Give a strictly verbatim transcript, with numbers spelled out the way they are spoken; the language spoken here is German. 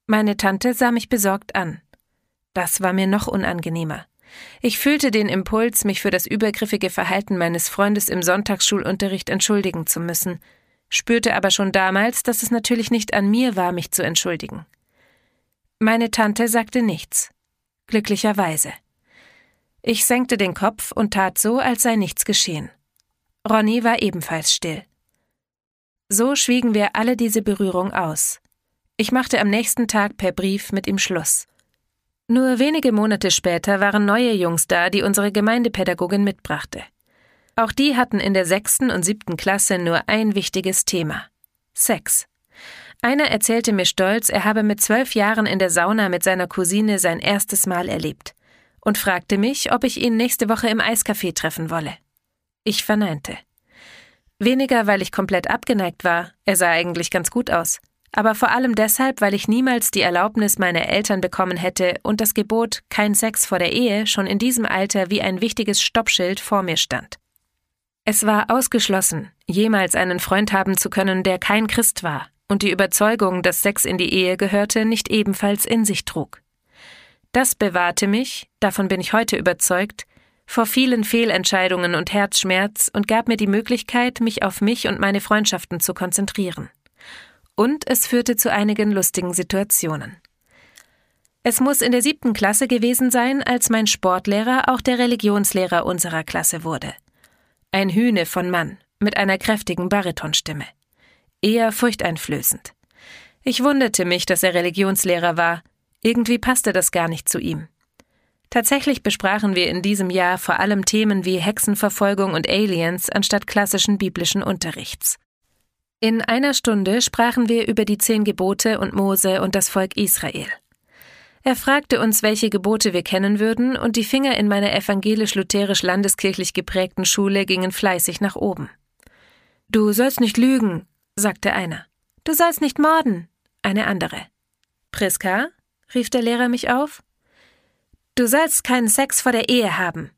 Meine Tante sah mich besorgt an. Das war mir noch unangenehmer. Ich fühlte den Impuls, mich für das übergriffige Verhalten meines Freundes im Sonntagsschulunterricht entschuldigen zu müssen, spürte aber schon damals, dass es natürlich nicht an mir war, mich zu entschuldigen. Meine Tante sagte nichts. Glücklicherweise. Ich senkte den Kopf und tat so, als sei nichts geschehen. Ronny war ebenfalls still. So schwiegen wir alle diese Berührung aus. Ich machte am nächsten Tag per Brief mit ihm Schluss. Nur wenige Monate später waren neue Jungs da, die unsere Gemeindepädagogin mitbrachte. Auch die hatten in der sechsten und siebten Klasse nur ein wichtiges Thema: Sex. Einer erzählte mir stolz, er habe mit zwölf Jahren in der Sauna mit seiner Cousine sein erstes Mal erlebt und fragte mich, ob ich ihn nächste Woche im Eiscafé treffen wolle. Ich verneinte. Weniger, weil ich komplett abgeneigt war, er sah eigentlich ganz gut aus, aber vor allem deshalb, weil ich niemals die Erlaubnis meiner Eltern bekommen hätte und das Gebot kein Sex vor der Ehe schon in diesem Alter wie ein wichtiges Stoppschild vor mir stand. Es war ausgeschlossen, jemals einen Freund haben zu können, der kein Christ war und die Überzeugung, dass Sex in die Ehe gehörte, nicht ebenfalls in sich trug. Das bewahrte mich, davon bin ich heute überzeugt, vor vielen Fehlentscheidungen und Herzschmerz und gab mir die Möglichkeit, mich auf mich und meine Freundschaften zu konzentrieren. Und es führte zu einigen lustigen Situationen. Es muss in der siebten Klasse gewesen sein, als mein Sportlehrer auch der Religionslehrer unserer Klasse wurde. Ein Hühne von Mann, mit einer kräftigen Baritonstimme. Eher furchteinflößend. Ich wunderte mich, dass er Religionslehrer war. Irgendwie passte das gar nicht zu ihm. Tatsächlich besprachen wir in diesem Jahr vor allem Themen wie Hexenverfolgung und Aliens anstatt klassischen biblischen Unterrichts. In einer Stunde sprachen wir über die zehn Gebote und Mose und das Volk Israel. Er fragte uns, welche Gebote wir kennen würden, und die Finger in meiner evangelisch-lutherisch-landeskirchlich geprägten Schule gingen fleißig nach oben. »Du sollst nicht lügen«, sagte einer. »Du sollst nicht morden«, eine andere. »Priska«, rief der Lehrer mich auf. »Du sollst keinen Sex vor der Ehe haben«,